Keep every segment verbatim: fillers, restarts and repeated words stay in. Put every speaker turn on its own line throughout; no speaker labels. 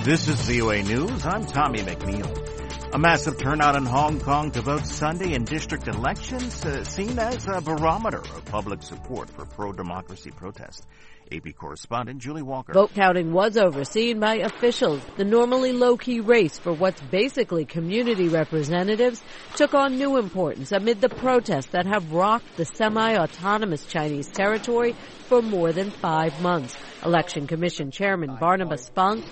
This is V O A News. I'm Tommy McNeil. A massive turnout in Hong Kong to vote Sunday in district elections, uh, seen as a barometer of public support for pro-democracy protests. A P correspondent Julie Walker.
Vote counting was overseen by officials. The normally low-key race for what's basically community representatives took on new importance amid the protests that have rocked the semi-autonomous Chinese territory for more than five months. Election Commission Chairman Barnabas Fung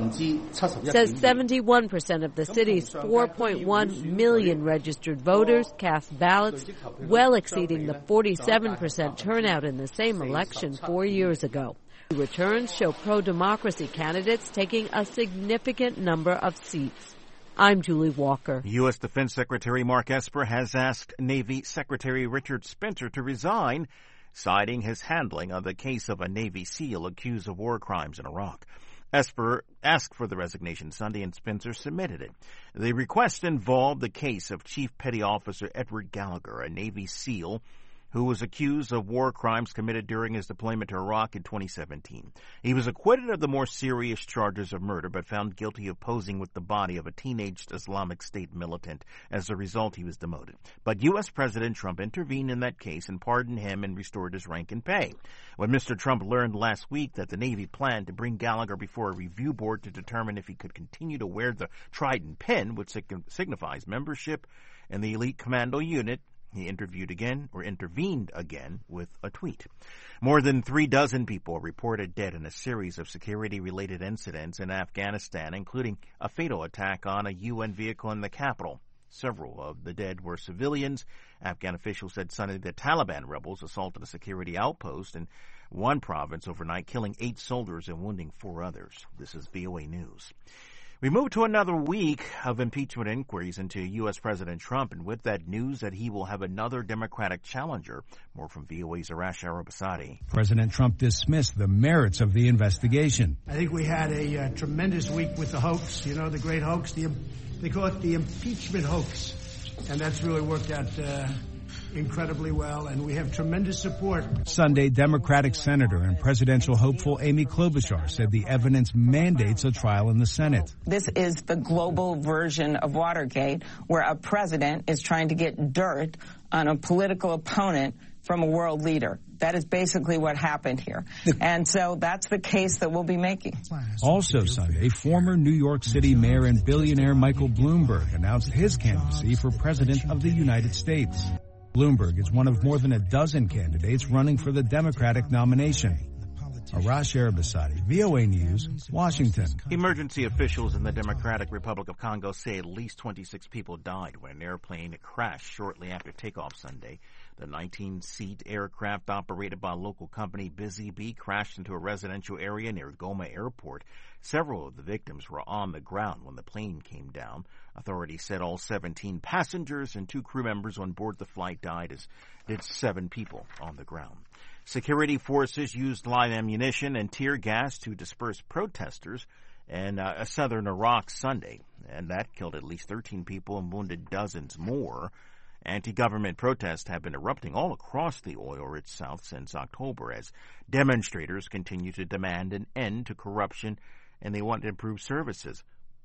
says seventy-one percent of the city's four point one million registered voters cast ballots, well exceeding the forty-seven percent turnout in the same election four years ago. Returns show pro-democracy candidates taking a significant number of seats. I'm Julie Walker.
U S. Defense Secretary Mark Esper has asked Navy Secretary Richard Spencer to resign, citing his handling of the case of a Navy SEAL accused of war crimes in Iraq. Esper asked for the resignation Sunday, and Spencer submitted it. The request involved the case of Chief Petty Officer Edward Gallagher, a Navy SEAL who was accused of war crimes committed during his deployment to Iraq in twenty seventeen. He was acquitted of the more serious charges of murder, but found guilty of posing with the body of a teenage Islamic State militant. As a result, he was demoted. But U S. President Trump intervened in that case and pardoned him and restored his rank and pay. When Mister Trump learned last week that the Navy planned to bring Gallagher before a review board to determine if he could continue to wear the Trident pin, which signifies membership in the elite commando unit, he interviewed again, or intervened again, with a tweet. More than three dozen people are reported dead in a series of security-related incidents in Afghanistan, including a fatal attack on a U N vehicle in the capital. Several of the dead were civilians. Afghan officials said Sunday the Taliban rebels assaulted a security outpost in one province overnight, killing eight soldiers and wounding four others. This is V O A News. We move to another week of impeachment inquiries into U S. President Trump, and with that news that he will have another Democratic challenger. More from V O A's Arash Arabasadi.
President Trump dismissed the merits of the investigation.
I think we had a uh, tremendous week with the hoax, you know, the great hoax. The, they call it the impeachment hoax, and that's really worked out uh, incredibly well, and we have tremendous support.
Sunday, Democratic Senator and presidential hopeful Amy Klobuchar said the evidence mandates a trial in the Senate.
This is the global version of Watergate, where a president is trying to get dirt on a political opponent from a world leader. That is basically what happened here. And so that's the case that we'll be making.
Also Sunday, former New York City mayor and billionaire Michael Bloomberg announced his candidacy for president of the United States. Bloomberg is one of more than a dozen candidates running for the Democratic nomination. Arash Arabasadi, V O A News, Washington.
Emergency officials in the Democratic Republic of Congo say at least twenty-six people died when an airplane crashed shortly after takeoff Sunday. The nineteen-seat aircraft operated by local company Busy Bee crashed into a residential area near Goma Airport. Several of the victims were on the ground when the plane came down. Authorities said all seventeen passengers and two crew members on board the flight died, as did seven people on the ground. Security forces used live ammunition and tear gas to disperse protesters in uh, southern Iraq Sunday, and that killed at least thirteen people and wounded dozens more. Anti-government protests have been erupting all across the oil-rich South since October as demonstrators continue to demand an end to corruption, and they want to improve services.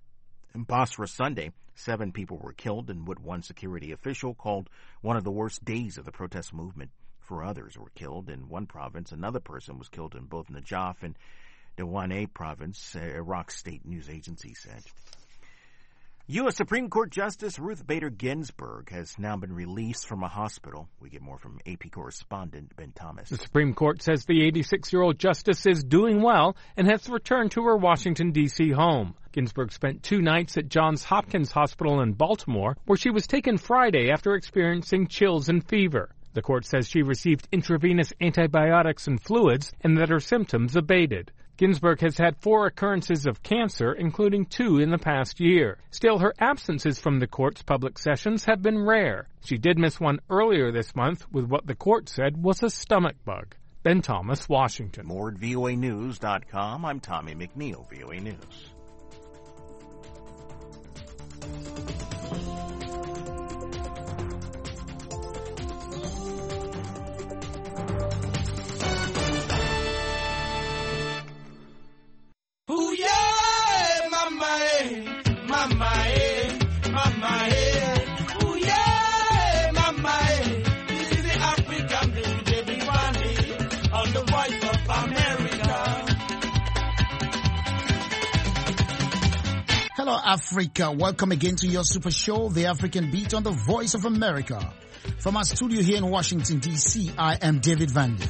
In Basra Sunday, seven people were killed in what one security official called one of the worst days of the protest movement. Four others were killed in one province. Another person was killed in both Najaf and Diwane province, Iraq State News Agency said. U S. Supreme Court Justice Ruth Bader Ginsburg has now been released from a hospital. We get more from A P correspondent Ben Thomas.
The Supreme Court says the eighty-six-year-old justice is doing well and has returned to her Washington, D C home. Ginsburg spent two nights at Johns Hopkins Hospital in Baltimore, where she was taken Friday after experiencing chills and fever. The court says she received intravenous antibiotics and fluids and that her symptoms abated. Ginsburg has had four occurrences of cancer, including two in the past year. Still, her absences from the court's public sessions have been rare. She did miss one earlier this month with what the court said was a stomach bug. Ben Thomas, Washington.
More at V O A News dot com. I'm Tommy McNeil, V O A News.
Ooh, yeah, my mama, eh, mama, eh. Ooh, yeah, mama, eh. This is the African Baby David Vandy on the Voice of America.
Hello, Africa. Welcome again to your super show, The African Beat on the Voice of America. From our studio here in Washington, D C, I am David Vandy.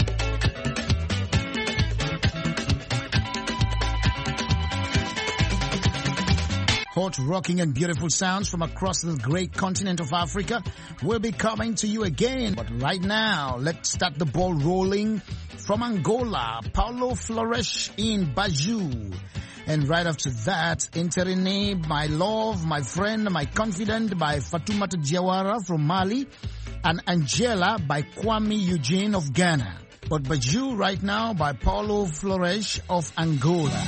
Hot, rocking and beautiful sounds from across the great continent of Africa will be coming to you again. But right now, let's start the ball rolling from Angola. Paulo Flores in Baju. And right after that, Interine, My Love, My Friend, My Confidant by Fatoumata Diawara from Mali, and Angela by Kwame Eugene of Ghana. But Baju right now by Paulo Flores of Angola.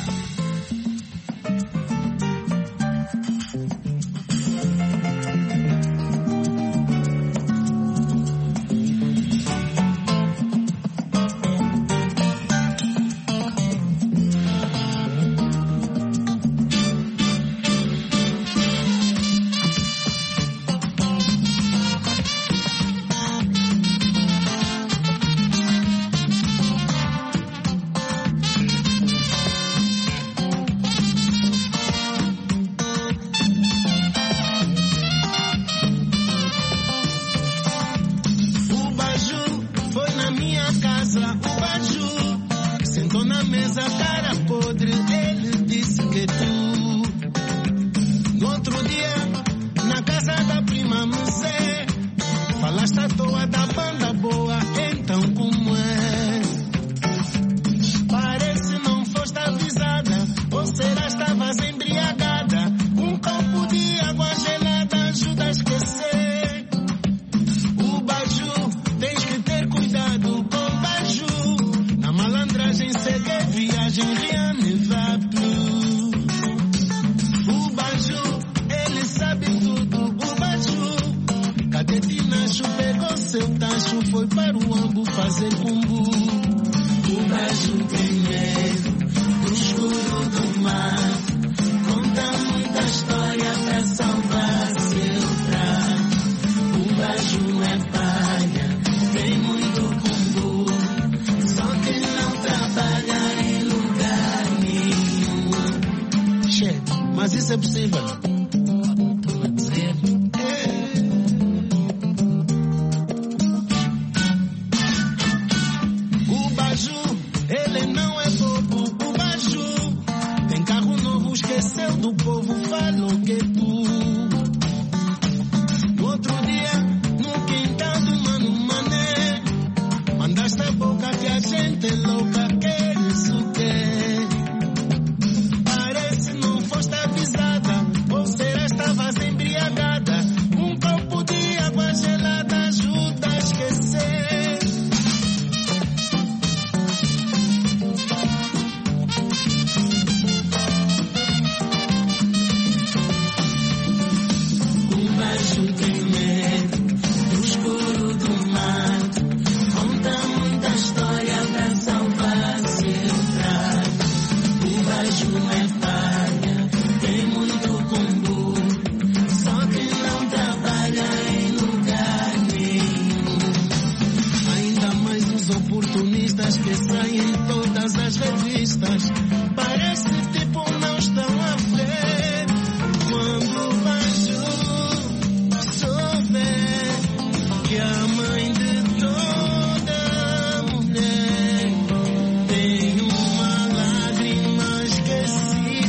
Tem uma lágrima esquecida.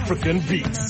African beats.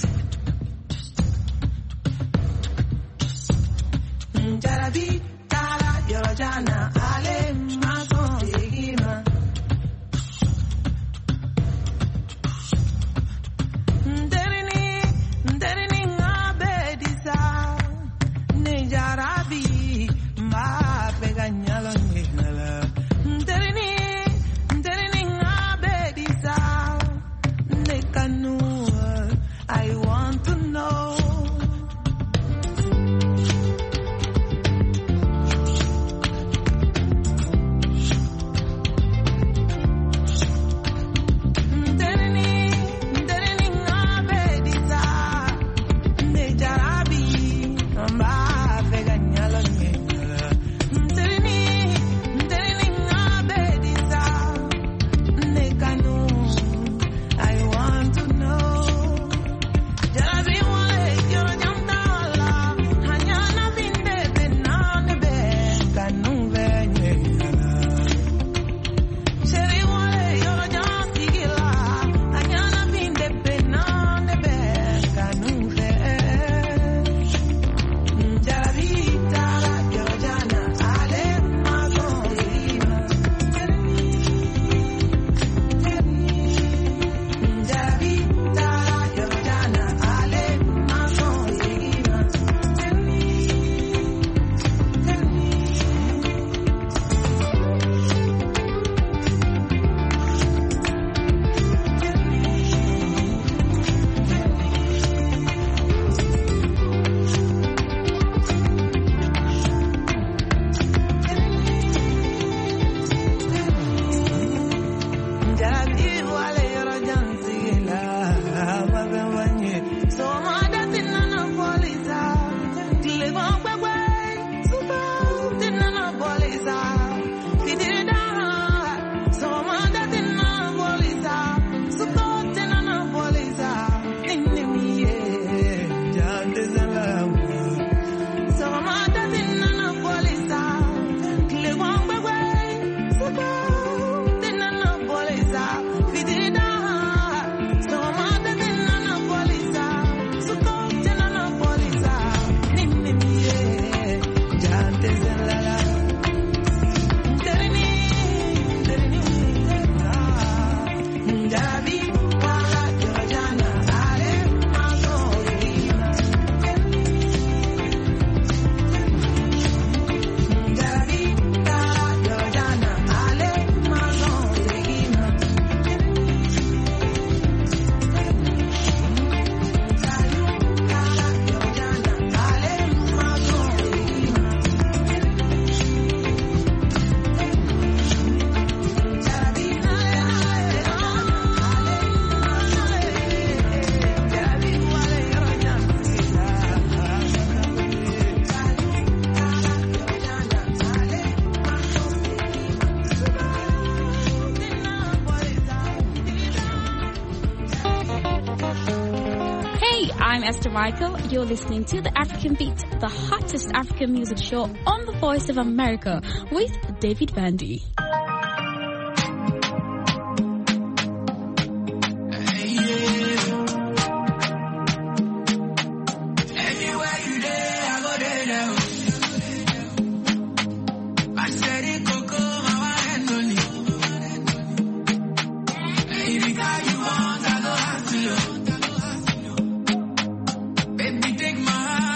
I'm Esther Michael. You're listening to The African Beat, the hottest African music show on the Voice of America with David Bandy.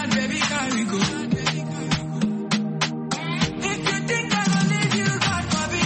If you think I will leave you, God forbid.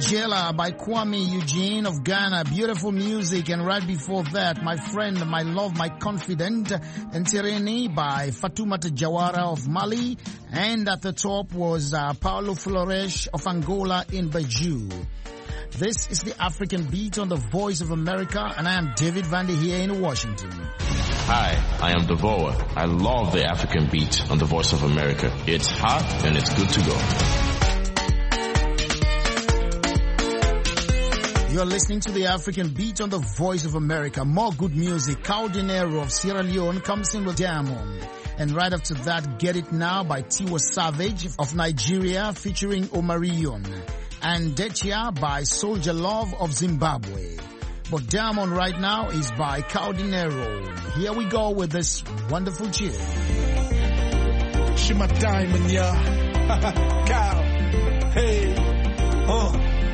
Angela by Kwame Eugene of Ghana. Beautiful music. And right before that, My Friend, My Love, My Confidant, Ntereni by Fatoumata Jawara of Mali. And at the top was uh, Paulo Flores of Angola in Baju. This is the African Beat on the Voice of America, and I am David Vandy here in Washington.
Hi, I am Devoa. I love the African Beat on the Voice of America. It's hot and it's good to go.
You're listening to the African Beat on the Voice of America. More good music. Caldinero of Sierra Leone comes in with Diamond. And right after that, Get It Now by Tiwa Savage of Nigeria featuring Omarion. And Detia by Soldier Love of Zimbabwe. But Diamond right now is by Caldinero. Here we go with this wonderful tune.
She my diamond, yeah. Cow. Hey. Uh.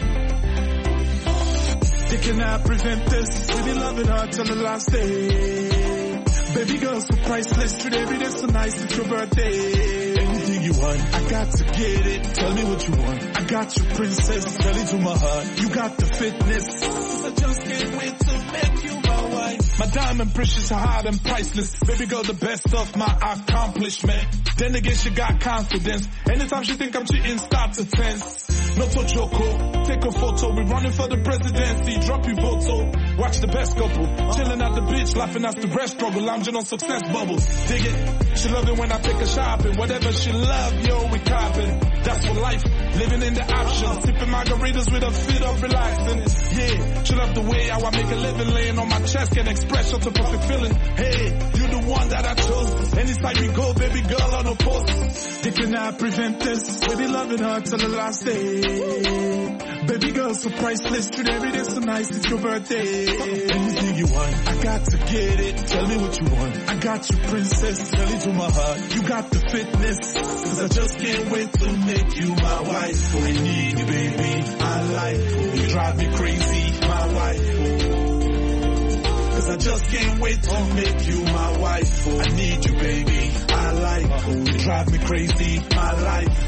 They cannot prevent this. We be loving her till the last day. Baby girl, so priceless. Treat every day so nice. It's your birthday. Anything you want, I got to get it. Tell me what you want. I got you, princess. Tell it to my heart. You got the fitness. I just can't wait to make you my wife. My diamond precious, hard and priceless. Baby girl, the best of my accomplishment. Then again, she got confidence. Anytime she think I'm cheating, start to tense. No to Joko, take a photo. We running for the presidency. Drop your photo. Watch the best couple. Chilling at the beach, laughing at the breast struggle. Lounging on success bubbles. Dig it. She love it when I take her shopping. Whatever she love, yo, we copping. That's for life. Living in the options. Sipping margaritas with her feet up, relaxing. Yeah, she love the way how I make a living. Laying on my chest, can express such a perfect feeling. Hey, you the one that I chose. Anytime we go, baby girl on the post. They cannot prevent this. We be loving her till the last day. Baby girl, so priceless. Treat every day so nice. It's your birthday. Anything you want, I got to get it. Tell me what you want. I got you, princess. Tell it to my heart. You got the fitness. Cause I just can't wait to make you my wife. I need you, baby. I like you. You drive me crazy, my wife. Cause I just can't wait to make you my wife. I need you, baby. I like you. You drive me crazy, my life.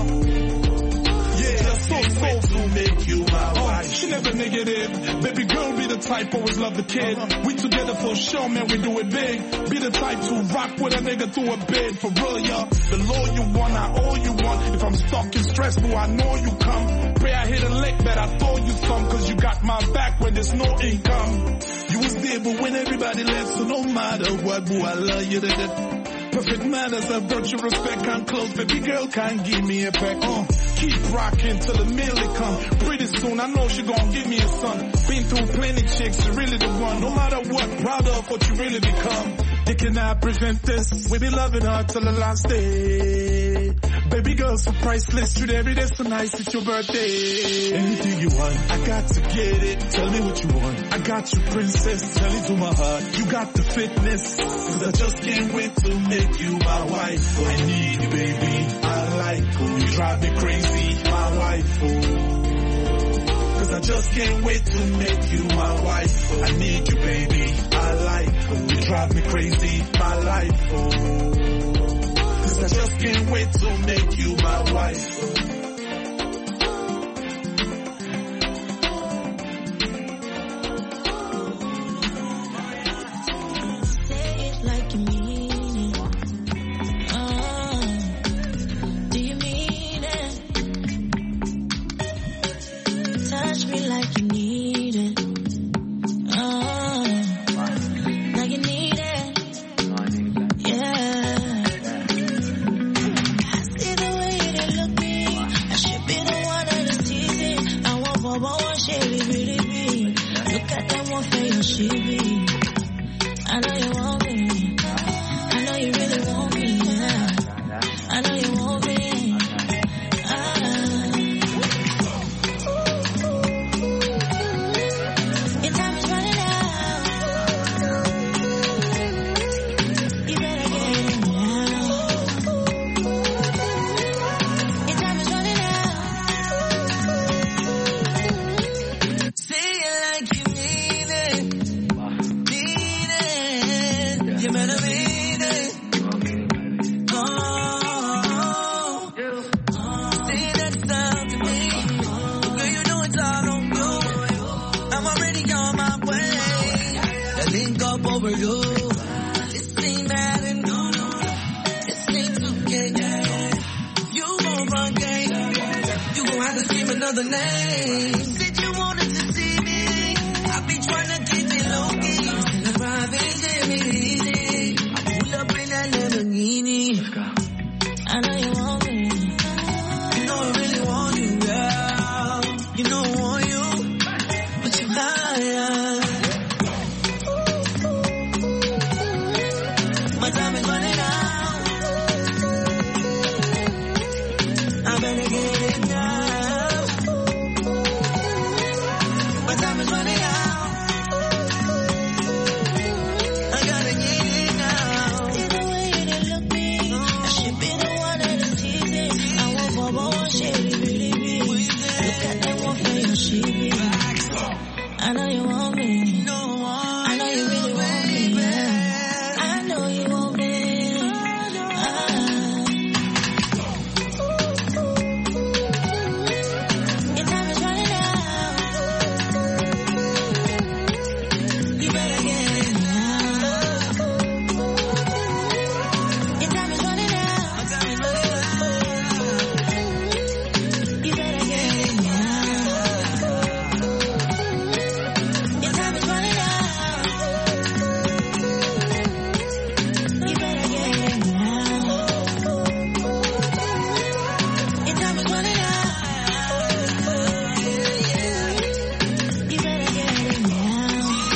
Yeah, so so to make you my wife. She never negative. Baby girl be the type, always love the kid. We together for sure, man, we do it big. Be the type to rock with a nigga through a bed. For real, y'all. The low you want, I all you want. If I'm stuck and stressful, I know you come. Pray I hit a lick, but I throw you some. Cause you got my back when there's no income. You was there, but when everybody left, so no matter what, boo, I love you. Perfect manners, I brought you respect, and close. Baby girl can't give me a peck. Uh, keep rocking till the millie come. Pretty soon, I know she gon' give me a son. Been through plenty chicks, you really the one. No matter what, proud of what you really become. They cannot prevent this. We be loving her till the last day. Baby girl, so priceless. Treat every day so nice. It's your birthday. Anything you want, I got to get it. Tell me what you want. I got you, princess. Tell it to my heart. You got the fitness. Cause I just can't wait to make you my wife. I need you, baby. I like you. You drive me crazy, my wife. Cause I just can't wait to make you my wife. I need you, baby. I like you. You drive me crazy, my life. Cause I just can't wait to make you my wife.
another name. Said you wanted to see me. I've been trying to keep it low key. In the private, take it easy. I pull up in that Lamborghini. Let's go. I know you want me. You know I really want you, girl. You know I want you, but you higher. My time is running out. I better get it now. My time is running out. I gotta get it now. See the way you done look me. I should be the one that is teasing. I want more, but one shit, really be. Look at that one for your shit. I know you want me. I know you really want me. Yeah. I know you want me. Ah. Your time is running out. You better get it now. Your time is running out. You better get it now. Your time is running out. You better get it now. Your time is running out. You better get it now.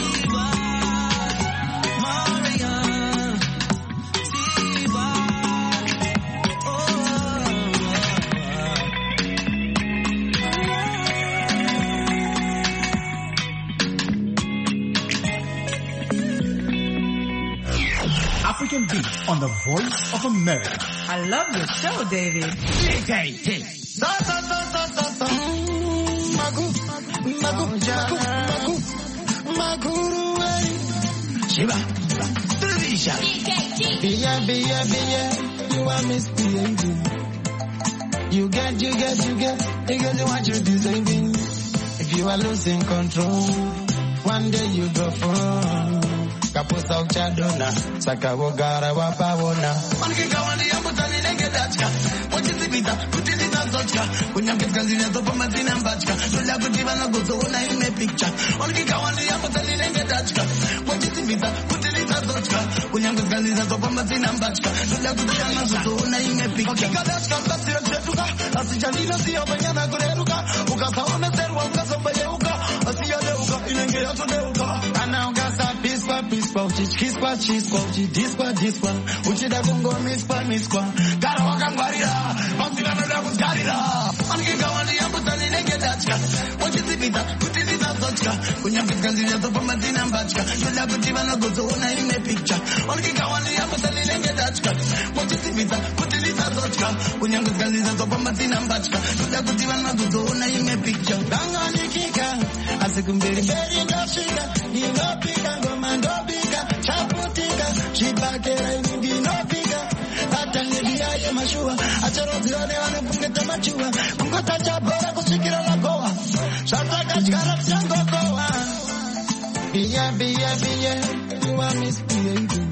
Maria, Siva, oh.
African Beat on the Voice of America.
I love your show, David.
Sa sa sa sa sa sa. Magu, magu, magu, magu, maguru ay. Shiba, Trisha. Bia, bia, bia, you are misbehaving. You get, you get, you get, you get what you're deserving. If you are losing control, one day you go fall. Kapusa uchadona, sakawogara wapawona. Manikika wandi ya mutani nenge dachka. Wachizibita, kutizita zochka. Kunyamkizka zina topa mazina mbachka. Tula kutiba na kuzoona ime picture. Manikika wandi ya mutani nenge dachka. Wachizibita, kutizita zochka. Kunyamkizka zina topa mazina mbachka. Tula kutiba na kuzoona ime picture. Wakika dachka, kasira chetuka. Asichalina siya banyana kureruka. Ukasawa meserwa, ukasombayeuka. Asiya deuka, inenge yato deuka. Anaungasa pispa, pispa. Chispa, chispa, dispa, dispa. Uchida kungo mispa, mispa. Gara wakangwarira. Masila nada kuzgarira. Manikika wandi ya mutani nenge dachka. Wachizibita, kutizita zochka. Kunyamkizka zina topa mazina mbachka. Tula kutiba na kuzoona ime picture. Manikika wandi ya mutani nenge dachka. Wachizibita, kutizita zochka. Kunyamkizka zina topa mazina mbachka. Tula kutiba na kuzoona ime picture. Danga nikika. Asikumberi mberi ndashika. Inopika ngoma ndobika. Chaputika. Chibakera ingi nopika. Atangiria ye mashua. Acharozione wanapungeta machua. Kungota chabora kusikira la goa. Shanta kachkara chango goa. Bia, bia, bia. You are misbehaving.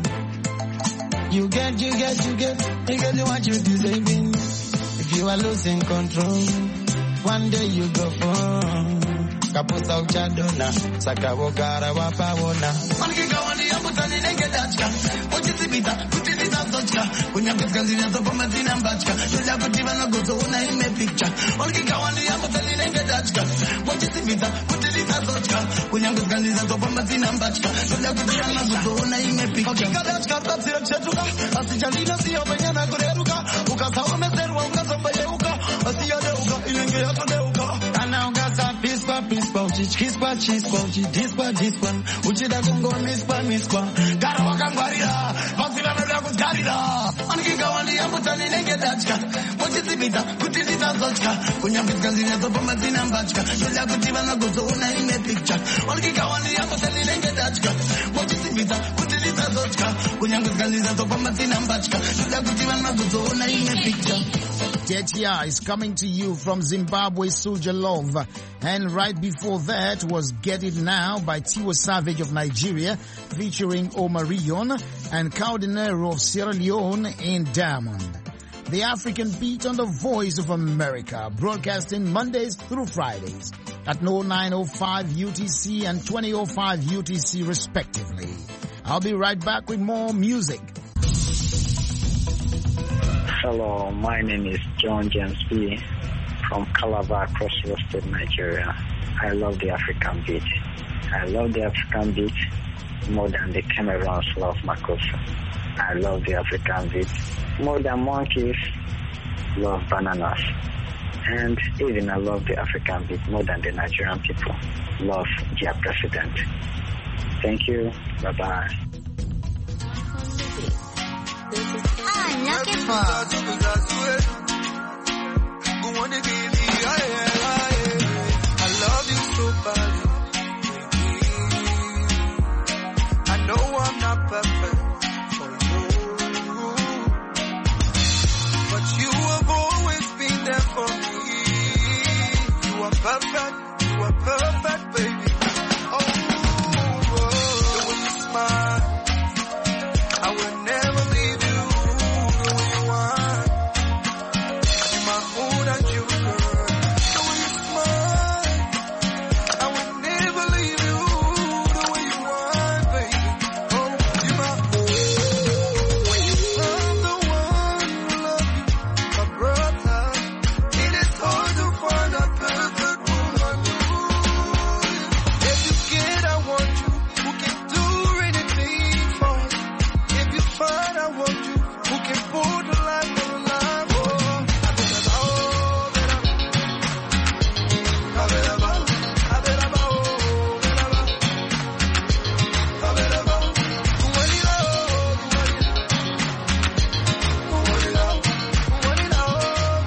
You get, you get, you get. You get what you're deserving. If you are losing control, one day you go fall. Kapusa uchadona, sakawogara wapawona. Manikika wandi ya mutani nenge dachka. Wachizibita, kutizita zochka. Kunyamkizka zina topa mazina mbachka. Tula kutiba na kuzoona ime picture. Manikika wandi ya mutani nenge dachka. Wachizibita, kutizita zochka. Kunyamkizka zina topa mazina mbachka. Tula kutiba na kuzoona ime picture. Wakika dachka, kasira chetuka. Asichalina siya banyana kureruka. Ukasawa meserwa, ukasombayeuka. Asiya deuka, inenge yato deuka. Anaungasa pispa, pispa. Chispa, chispa, dispa, dispa. Uchida kungo mispa, mispa. Gara wakangwarira. Masila nada kuzgarira. Manikika wandi ya mutani nenge dachka. Wachizibita, kutizita zochka. Kunyamkizka zina topa mazina mbachka. Tula kutiba na kuzoona ime picture. Manikika wandi ya mutani nenge dachka. Wachizibita, kutizita zochka. Kunyamkizka zina topa mazina mbachka. Tula kutiba na kuzoona ime picture. Tetia is coming to you from Zimbabwe, Soulja Love. And right before that was Get It Now by Tiwa Savage of Nigeria, featuring Omarion and Caldinero of Sierra Leone in Diamond. the African Beat on the Voice of America, broadcasting Mondays through Fridays at oh nine oh five U T C and twenty oh five U T C respectively. I'll be right back with more music.
Hello, my name is John James B. from Calabar, Cross River State, Nigeria. I love the African beat. I love the African beat more than the Cameroons love Makossa. I love the African beat more than monkeys love bananas. And even I love the African beat more than the Nigerian people love their president. Thank you. Bye-bye.
I'm looking for.
I love you so badly. I know I'm not perfect for you, but you have always been there for me. You are perfect, you are perfect, baby. Oh, oh, the way you smile, I will never leave you. The way you are, in my mood and you, girl. The way you smile, I will never leave you. The way you are, baby. Oh, you're my own. I'm the one who loves you, my brother. It is hard to find a perfect woman. If you get, I want you. Who can do anything for us? If you find, I want you. Who can put the life on the line? Oh, I better go, better. I better go, I better go, better go. I better go. Who want it all? Who want it all? Who want it all?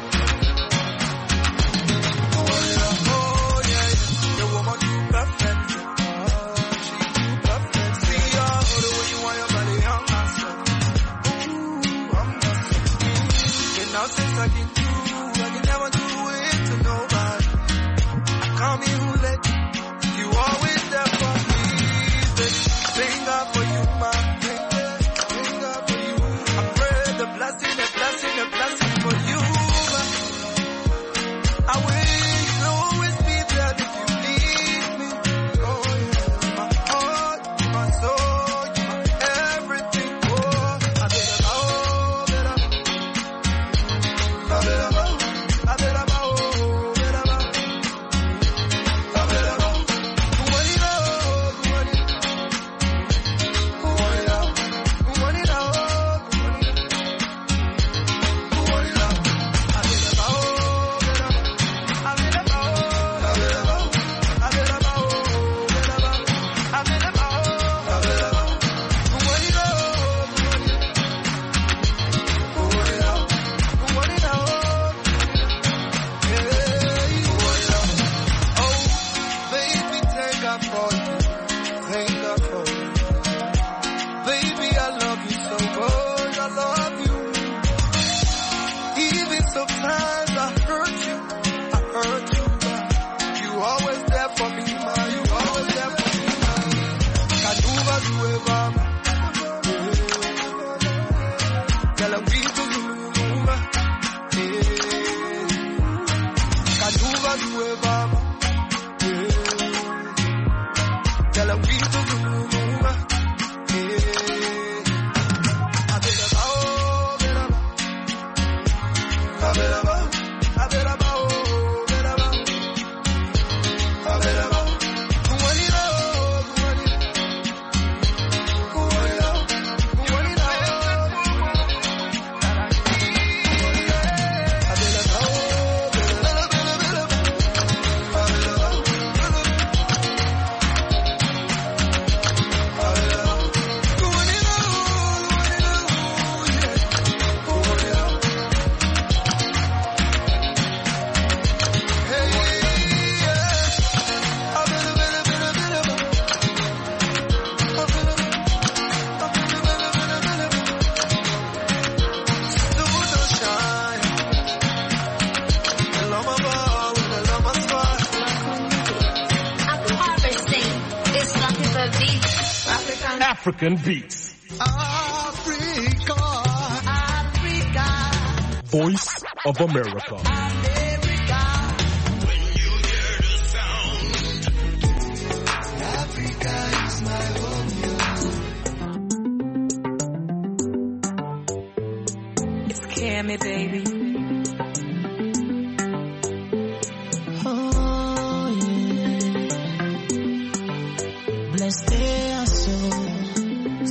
Who want it all? Oh, yeah, the woman too perfect. Oh, she too perfect. See, oh, the way you want your body on myself. Ooh, I'm myself. And now since I can do, I can never do it to nobody. I come here who let you, you always there for me, baby. Thank God for you, my baby. Thank God for you. I pray the blessing, the blessing, the blessing for you. I will always be there if you need me. Oh, yeah. My heart, my soul, my everything. Oh, I better go, better. I better go, I better go, better go. I better go. Who want it all? Who want it? Who want it all? Who want it all? Who want it all? I better go, better. I better go, I better go. I better go, better go. I better go, I better go. Who want it all? Who want it? Who want it all? Who want it all? Yeah, who want it all? Oh, baby, thank God for you. Thank God for you. Baby, I love you so much. I love you. Even sometimes I hurt you. I hurt you, but you always there for me, ma. You always there for me, ma. Kaduva dueva, Gala witu duva, Kaduva dueva, Gala witu duva, I better go, better. I better go, I better go, better go. I better go. Who want it all? Who want it? Who want it all? Who want it all? I better go, better, better, better, better. I better go, better. I better go. Who want it all? Who want it all? Yeah. Who want it all? Hey, yeah. I better, better, better, better. I better, I better, better, better, better. The moon don't shine. The love of all, the love of God.
I'm harvesting this lucky baby. African.
African Beats.
Africa.
Africa.
voice of America.
Me, baby. Oh, yeah. Bless their souls.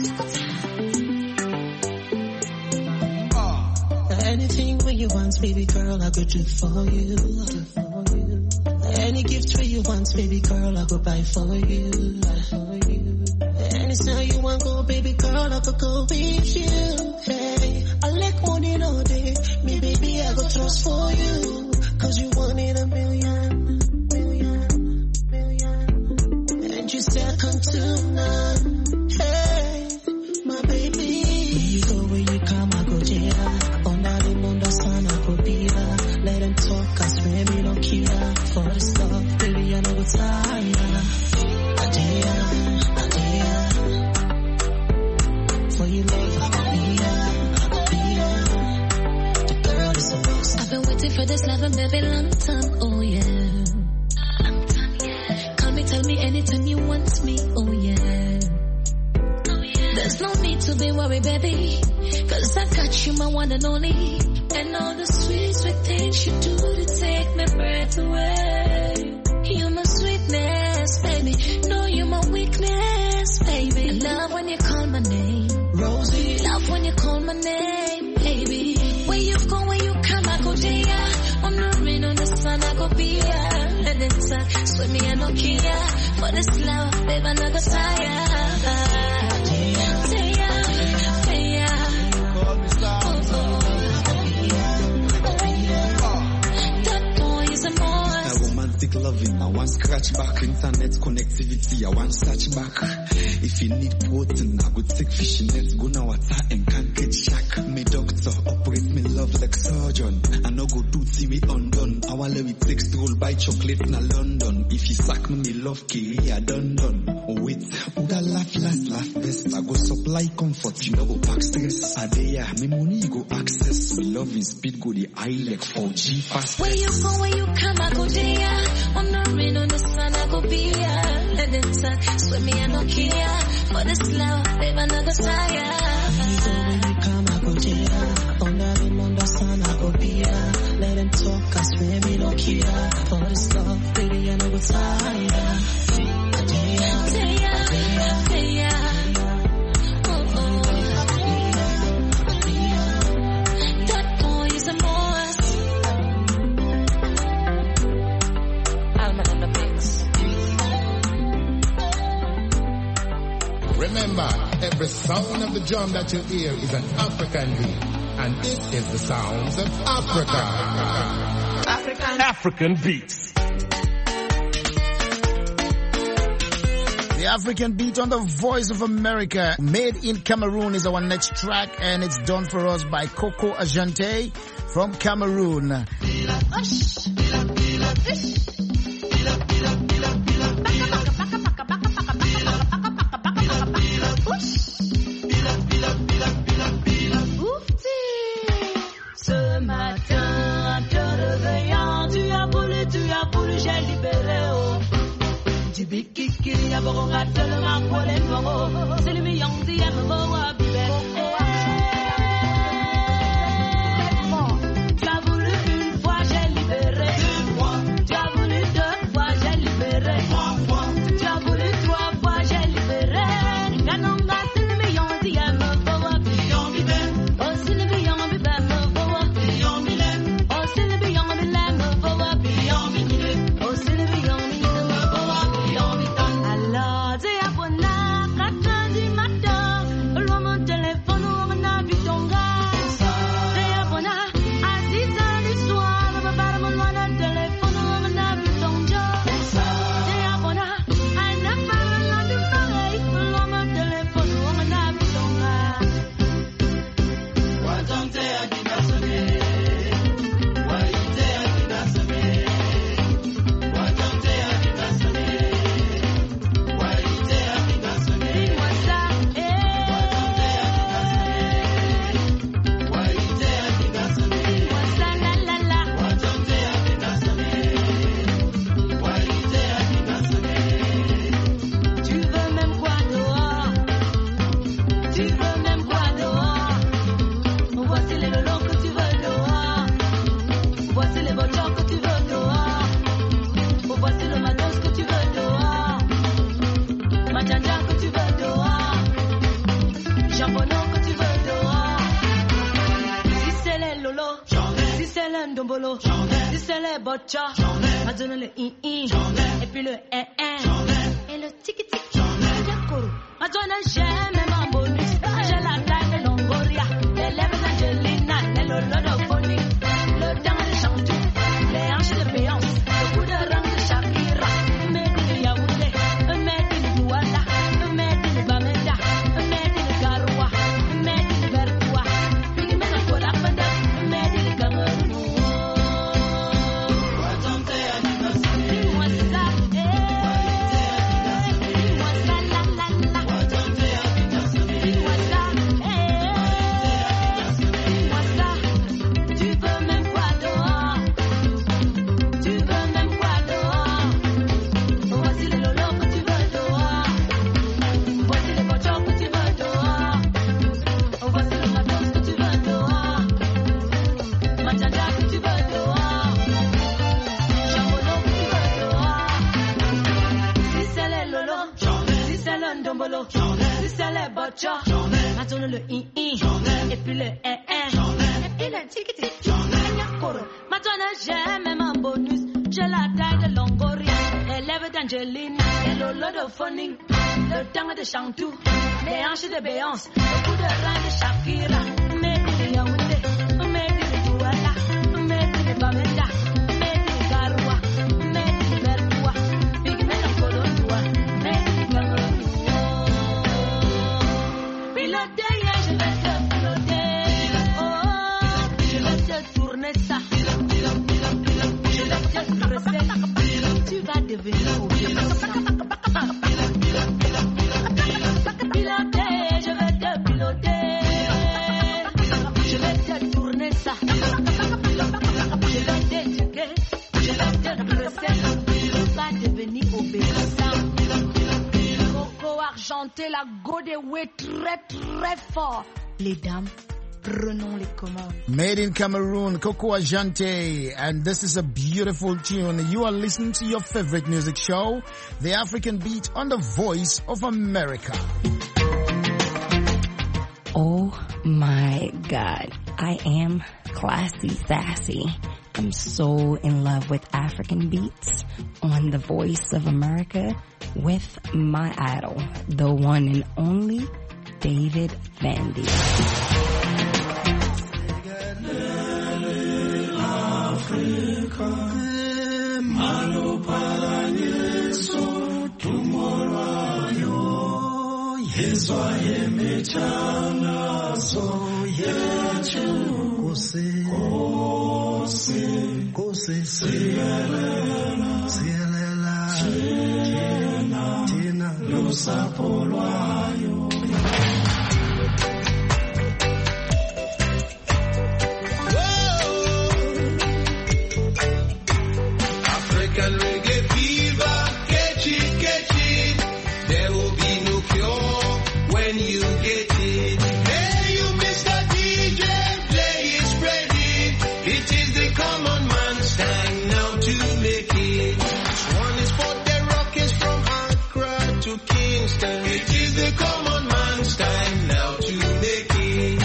Oh. Anything where you want, baby girl, I could do for you. Any gift where you want, baby girl, I go buy for you. Any style you want, go, baby girl, I could go with you. Hey, I like money all day. Me, baby, I go trust for you. Cause you wanted a million, million, million. And you second to none. Hey, my baby. Where you go, where you come, I go there. Under the moon, the sun, I go be there. Let them talk, I swear me no care. For the stuff, baby, I know it's higher. I dare, I dare. For you, love, I go be there. I've been waiting for this love a very long time, oh yeah. Long time, yeah. Call me, tell me anytime you want me, oh yeah. Oh yeah. There's no need to be worried, baby, cause I got you, my one and only. And all the sweet, sweet things you do to take my breath away. You're my sweetness, baby. No, you're my weakness, baby. I love when you call my name, Rosie. Love when you call my name, baby. Where you go, where you come, I go there. On the rain, on the sun, I go be here. Let it suck, swim me, I no care. For this love, babe, I never tire.
Loving, I want scratch back, internet connectivity, I want search back. If you need protein, I go take fishing nets, go now water and can't get shack. Me doctor, operate me love like surgeon. I no go do see me undone. I want let me take stroll buy chocolate na London. If you sack me, me love career done done. Oh wait, who that laugh last, laugh best. I go supply comfort, you know go pack stress. I there, me money you go access. Me love in speed go the eye like four G fast.
Where you go, where you come, I go there. On the rain, on the sun, I go be here. Let it suck, swim me, I don't care. For this love, babe, I never tire. Where you go, where you come, I go there. On the rain, on the sun, I go be here. Let them talk, I swear me no care. For this love, baby, I never tire. Taya, taya, taya. Oh, oh. That boy is a boss.
Remember, every sound of the drum that you hear is an African beat, and this is the sounds of Africa.
African, African beats.
The African beat on the Voice of America. Made in Cameroon is our next track, and it's done for us by Coco Ajante from Cameroon.
Ce matin, en te réveillant, tu as voulu, tu as voulu, j'ai libéré. Du bikiki, y'a bon à te le marquer, c'est le million d'y a bon à bibé. Tu as voulu une fois, j'ai libéré. Tu as voulu deux fois, j'ai libéré. Tu as voulu trois fois, j'ai libéré. Ganonga, c'est le million d'y a bon à bibé. Oh, c'est le million d'y a bon à bibé. Oh, c'est le million d'y a bon à bibé. Oh, c'est le million d'y a bon à bibé. Alors, tu as bon à quatre heures du matin. Le mon téléphone les botcha, m'a donné le i-i, et puis le un-un, et le tiki-tiki, le koro, m'a donné j'aime ma bonus, j'ai la taille de Longoria, les lèvres d'Angelina, les lolos de Bonnie, le dent de Chantou, les hanches de Béance, le coup de rang de Shakira, un made in Yaoundé, un made in Douala, un made in Bamenda, un made in Garoua, un made in Vertoua, puis du mène pour la Panda, un made in Cameroun. Si c'est les botcha, maintenant le i-i, et puis le un-un, et puis le tiki-tiki, maintenant j'aime un bonus, j'ai la taille de Longoria, les lèvres d'Angelina, et le lot de Phoning, le temps de Chantou, les hanches de Béance, le coup de rein de Shakira, mais de Yaoundé, mais de Douala, mais de Bamenda, mais de Garoua, mais de Vertoua, Big Men of Colombia, mais de Cameroun. Piloter, je vais te piloter. Oh, je vais te tourner ça. Je vais te dresser. Tu vas devenir obéissant. Piloter, je vais te piloter. Je vais te tourner ça. Je vais t'éduquer. Je vais te dresser. Tu vas devenir obéissant. Coco argenté, la godeway très très fort. Les dames, prenons les commandes.
Made in Cameroon, Coco Argente, and this is a beautiful tune. You are listening to your favorite music show, The African Beat, on the Voice of America.
Oh my God, I am classy sassy. I'm so in love with African beats on the Voice of America with my idol, the one and only David Vandy.
Kose, kose, sielela, sielela, tina, tina, lusapolwayo. African reggae fever, catch it, catch it. There will be no cure when you get it. Hey, you Mister D J, play it, spread it. It is the common man's time now to make it. One is for the Rockets from Accra to Kingston. It is the common man's time now to make it.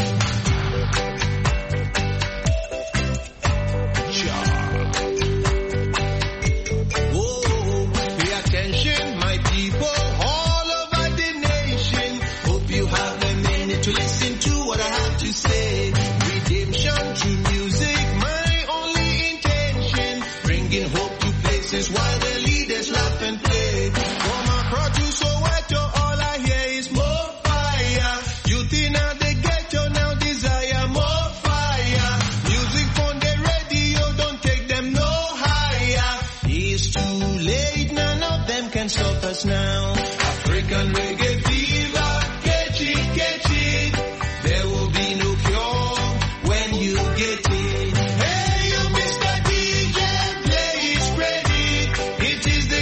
Oh, pay attention, my people, all over the nation. Hope you have a minute to listen to what I have to say. Redemption through music, my only intention. Bringing hope to places while the leaders laugh and play. From Accra to Soweto, all I hear is more fire. Youth in the ghetto now desire more fire. Music from the radio, don't take them no higher. It's too late, none of them can stop us now. African reggae fever, catch it, catch it. There will be no cure when you get it. Hey, you Mister D J, play it, spread it. It is the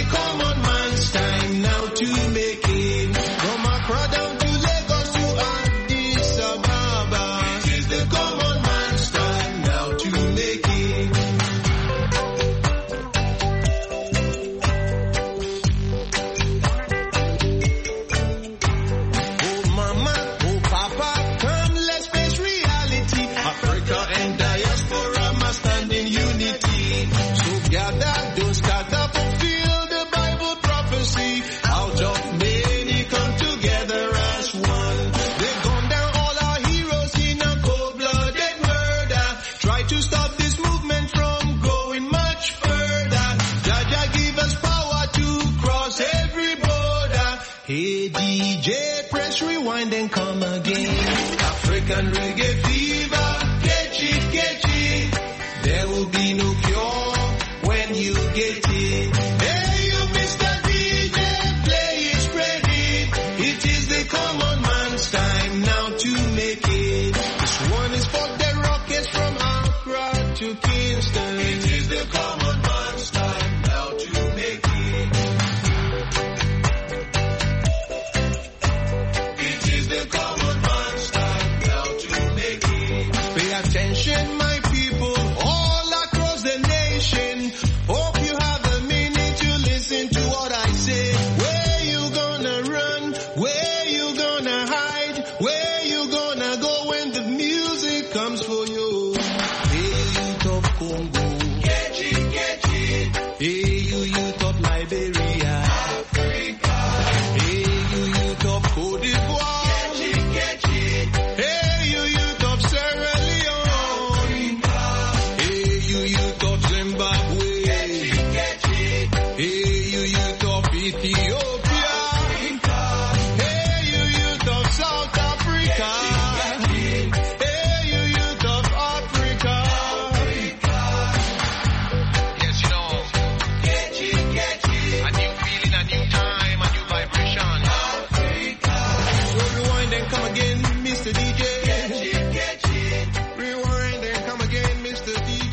Don't start up or feel the Bible prophecy. Out of many come together as one. They've gone down all our heroes in a cold-blooded murder. Try to stop this movement from going much further. Jaja give us power to cross every border. Hey D J, press rewind and come again. African reggae fever, catch it, catch it. There will be no cure when you get it. Hey, you Mister D J, play it, spread it. It is the common man's time now to make it. This one is for the rockets from Accra to Kingston. It is the common man's time now to make it. It is the common man's time now to make it. Pay attention, my people, all across the nation. Hope you have a minute to listen to what I say. Where you gonna run? Where you gonna hide? Where you gonna go when the music comes for you? Hey, youth of Congo, catch it, catch it. Hey, you youth of Liberia, Africa. Hey, you youth of Cote d'Ivoire, catch it, catch it. Hey, you youth of Sierra Leone, hey, you youth of Zimbabwe, catch it, catch it. Hey, you youth of Ethiopia, hey, you youth of South Africa, hey, you youth of Africa. Yes, you know, catch it, catch it. A new feeling, a new time, a new vibration. Africa. So rewind and come again, Mister D J. Catch it, catch it. Rewind and come again, Mister D J.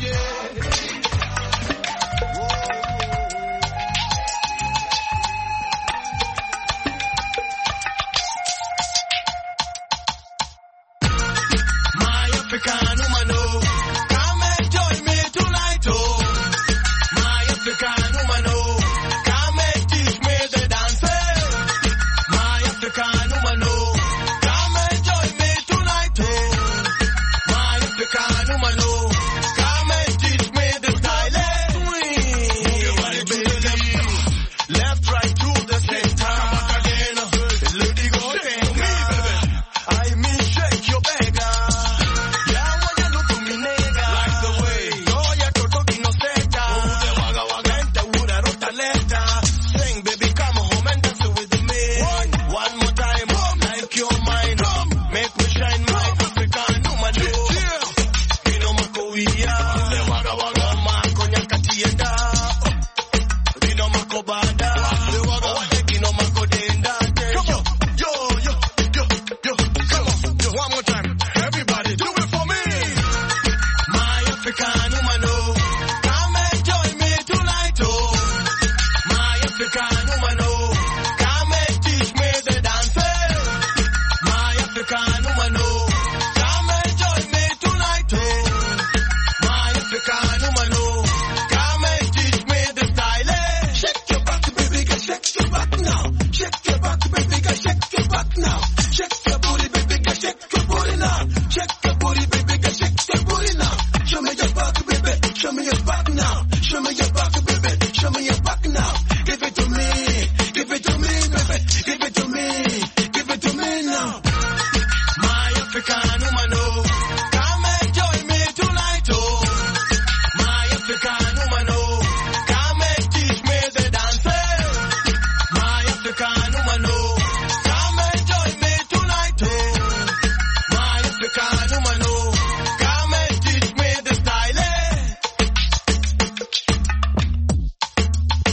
My African woman, oh, come and join me tonight, oh. My African woman, oh, come and teach me the dance. My African woman, oh, come and join me tonight, oh. My African woman, oh, come and teach me the style. Move your body, baby. Left, right, through the center. Come back again. Lady go take me, baby. I mean, shake your beggar. Yeah, when you look to me, nigga. Like the way. Oh, yeah, to talk in no sector. Oh, the waga waga. Enter wood, I wrote a letter. Sing, baby, come home and dance with me. One more time, like your mind. Make me shine, my African woman. You know, Makoia. The waga waga. Mako nyakatienda. You know, Makobada. The waga waga. You know, Makodenda. Come on. Yo, yo, yo, yo. Come on. Yo, one more time. Everybody, do it for me. My African woman, oh, come and join me tonight, oh. My African woman, oh, come and teach me the dance. My African woman, oh, come and join me tonight, oh. My African woman, oh, come and teach me the style. Shake your back, baby, girl, shake your back now. Shake your back, baby, girl, shake your back now. Shake your booty, baby, girl, shake your booty now. Shake your booty, baby, girl, shake your booty now. Show me your back, baby, show me your back now. Show me your back, baby, show me your back now. Give it to me, give it to me, baby, give it to me, give it to me now. My African woman, oh, come and join me tonight, oh. My African woman, oh, come and teach me the dance. My African woman, oh, come and join me tonight, oh. My African woman, oh, come and teach me the style.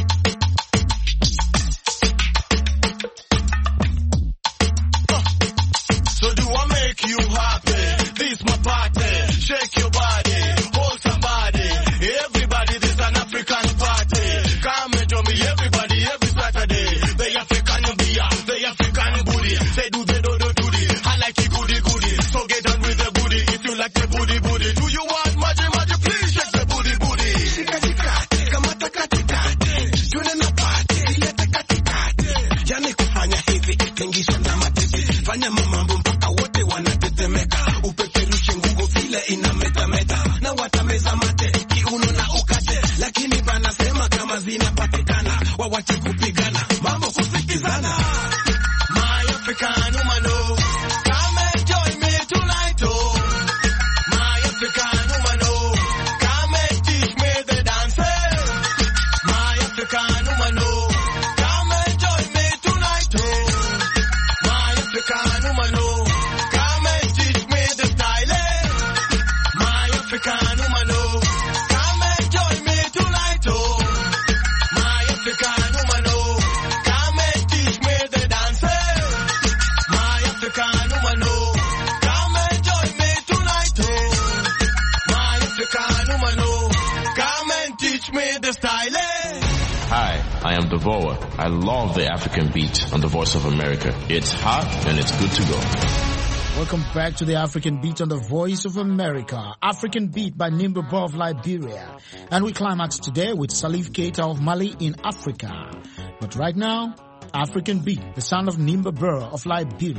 zinapatikana, wawache kupigana, mambo kusikizana. My African woman, oh, come and join me tonight, oh. My African woman, oh, come and teach me the dances. My African woman, oh, come and join me tonight, oh. My African woman, oh, come and teach me the styling. My African woman, oh, come and join me tonight, oh. My African woman, oh, come and teach me the dances. My African woman, oh, come and join me tonight, oh. My African woman, oh, come and teach me the styling.
Hi, I am Devoa. I love the African beat on the Voice of America. It's hot and it's good to go.
Welcome back to the African Beat on the Voice of America. African Beat by Nimba Bur of Liberia. And we climax today with Salif Keita of Mali in Africa. But right now, African Beat, the sound of Nimba Bur of Liberia.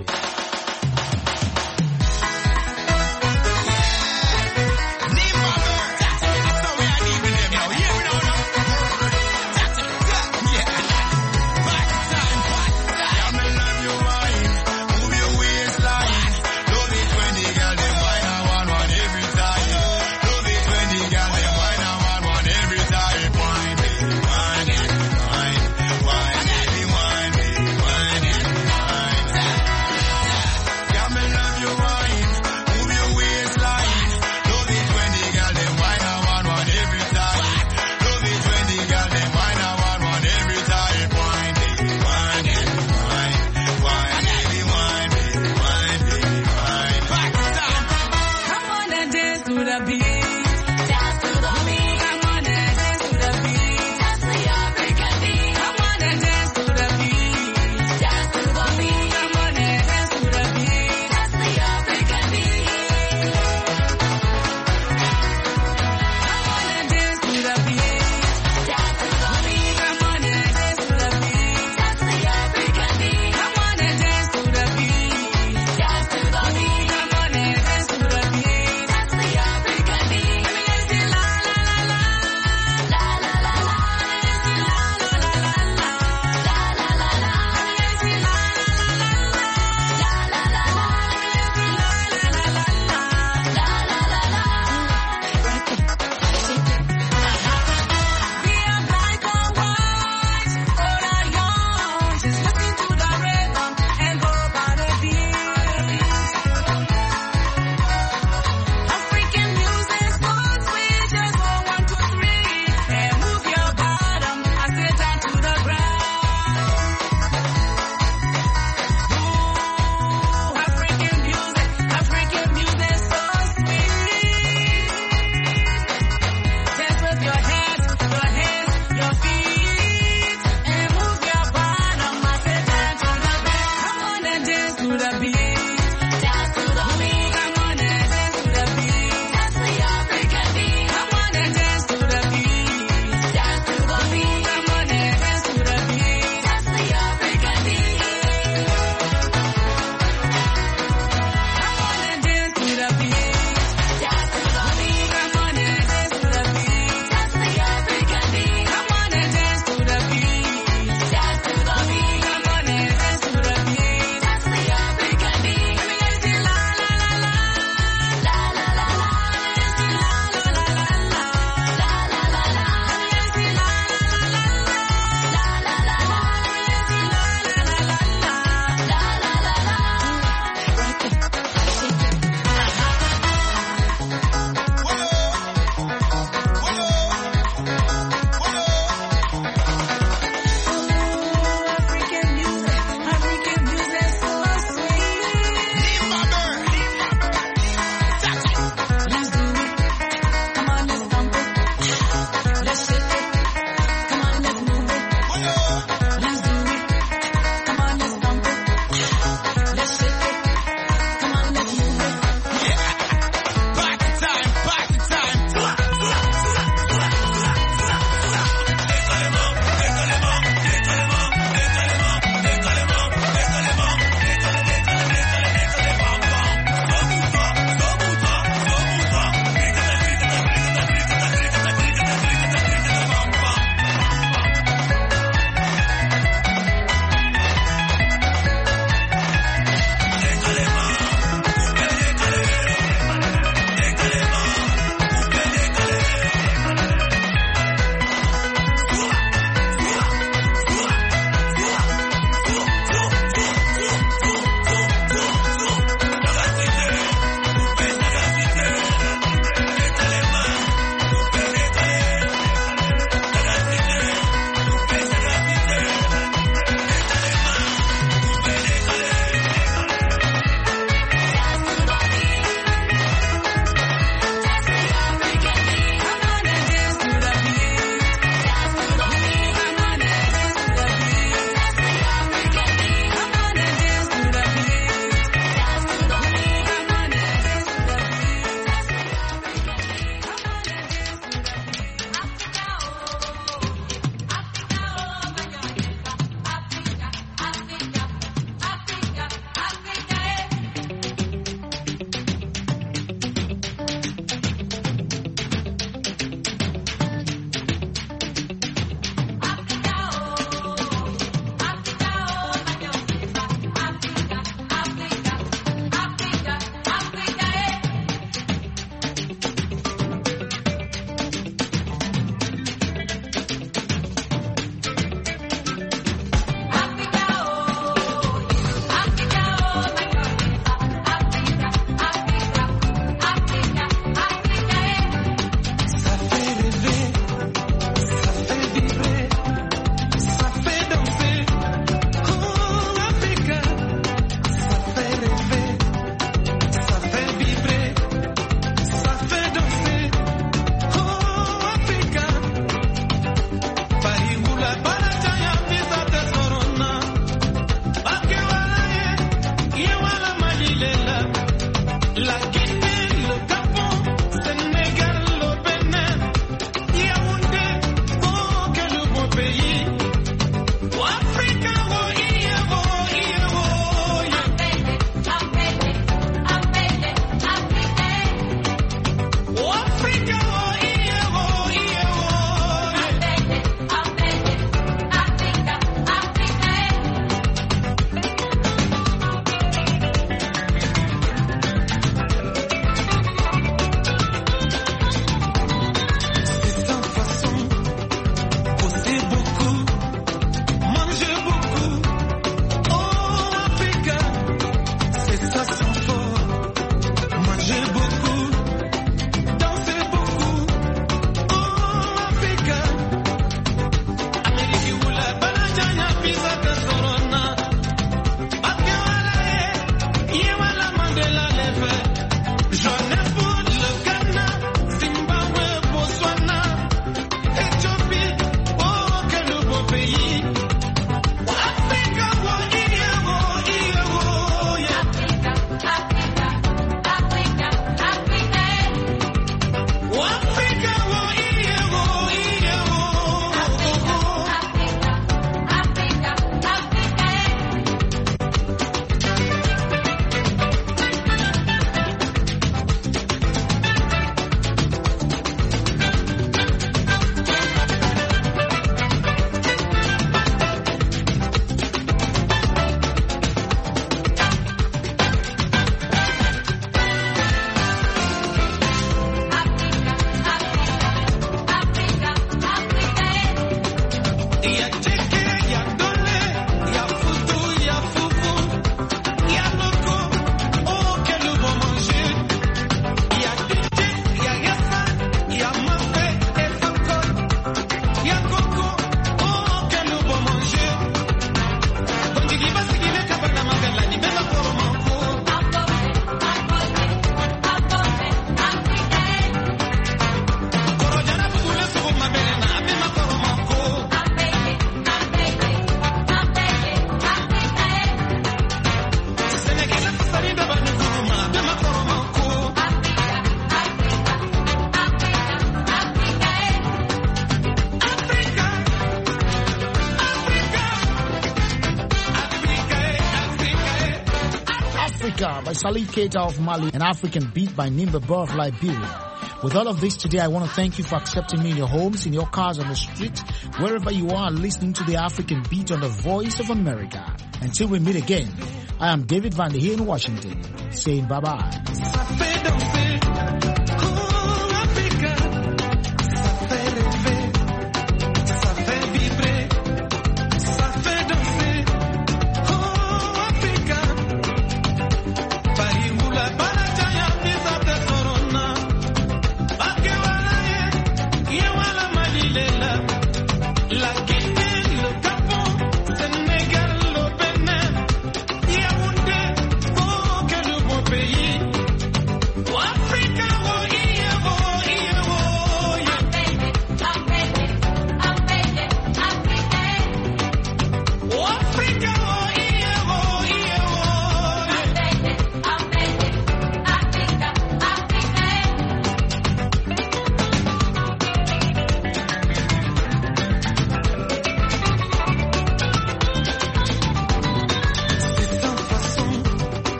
By Salif Keita of Mali, an African beat by Nimba Burr of Liberia. With all of this today, I want to thank you for accepting me in your homes, in your cars, on the street, wherever you are listening to the African beat on the Voice of America. Until we meet again, I am David Van der Heer in Washington, saying bye-bye.